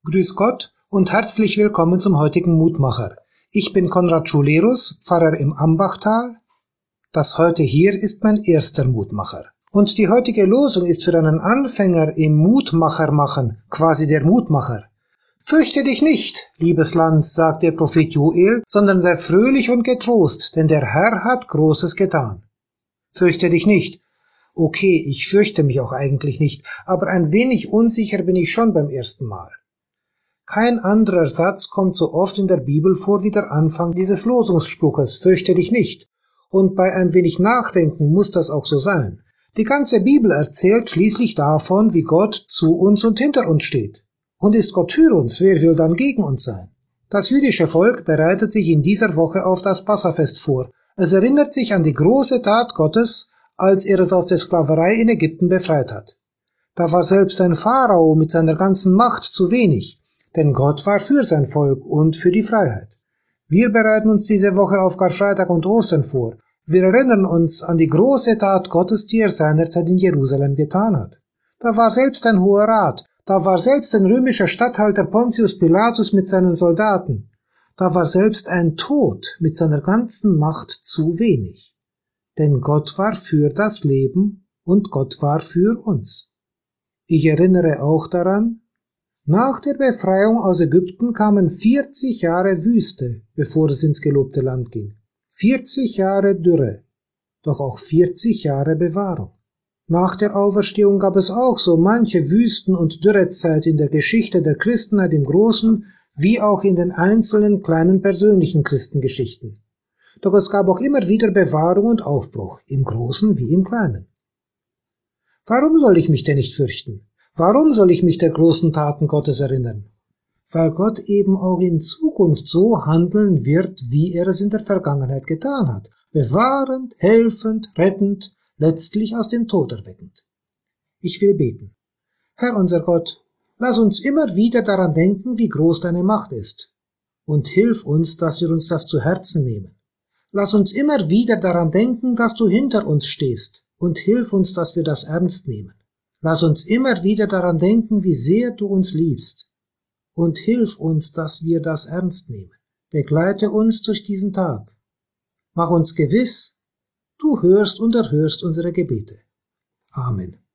Grüß Gott und herzlich willkommen zum heutigen Mutmacher. Ich bin Konrad Schulerus, Pfarrer im Ambachtal. Das heute hier ist mein erster Mutmacher. Und die heutige Losung ist für einen Anfänger im Mutmacher machen, quasi der Mutmacher. Fürchte dich nicht, liebes Land, sagt der Prophet Joel, sondern sei fröhlich und getrost, denn der Herr hat Großes getan. Fürchte dich nicht. Okay, ich fürchte mich auch eigentlich nicht, aber ein wenig unsicher bin ich schon beim ersten Mal. Kein anderer Satz kommt so oft in der Bibel vor wie der Anfang dieses Losungsspruches, fürchte dich nicht. Und bei ein wenig Nachdenken muss das auch so sein. Die ganze Bibel erzählt schließlich davon, wie Gott zu uns und hinter uns steht. Und ist Gott für uns, wer will dann gegen uns sein? Das jüdische Volk bereitet sich in dieser Woche auf das Passafest vor. Es erinnert sich an die große Tat Gottes, als er es aus der Sklaverei in Ägypten befreit hat. Da war selbst ein Pharao mit seiner ganzen Macht zu wenig, denn Gott war für sein Volk und für die Freiheit. Wir bereiten uns diese Woche auf Karfreitag und Ostern vor. Wir erinnern uns an die große Tat Gottes, die er seinerzeit in Jerusalem getan hat. Da war selbst ein Hoher Rat, da war selbst ein römischer Statthalter Pontius Pilatus mit seinen Soldaten, da war selbst ein Tod mit seiner ganzen Macht zu wenig. Denn Gott war für das Leben und Gott war für uns. Ich erinnere auch daran, nach der Befreiung aus Ägypten kamen 40 Jahre Wüste, bevor es ins gelobte Land ging. 40 Jahre Dürre, doch auch 40 Jahre Bewahrung. Nach der Auferstehung gab es auch so manche Wüsten- und Dürrezeit in der Geschichte der Christenheit im Großen, wie auch in den einzelnen kleinen persönlichen Christengeschichten. Doch es gab auch immer wieder Bewahrung und Aufbruch, im Großen wie im Kleinen. Warum soll ich mich denn nicht fürchten? Warum soll ich mich der großen Taten Gottes erinnern? Weil Gott eben auch in Zukunft so handeln wird, wie er es in der Vergangenheit getan hat. Bewahrend, helfend, rettend, letztlich aus dem Tod erweckend. Ich will beten. Herr unser Gott, lass uns immer wieder daran denken, wie groß deine Macht ist. Und hilf uns, dass wir uns das zu Herzen nehmen. Lass uns immer wieder daran denken, dass du hinter uns stehst, und hilf uns, dass wir das ernst nehmen. Lass uns immer wieder daran denken, wie sehr du uns liebst, und hilf uns, dass wir das ernst nehmen. Begleite uns durch diesen Tag. Mach uns gewiss, du hörst und erhörst unsere Gebete. Amen.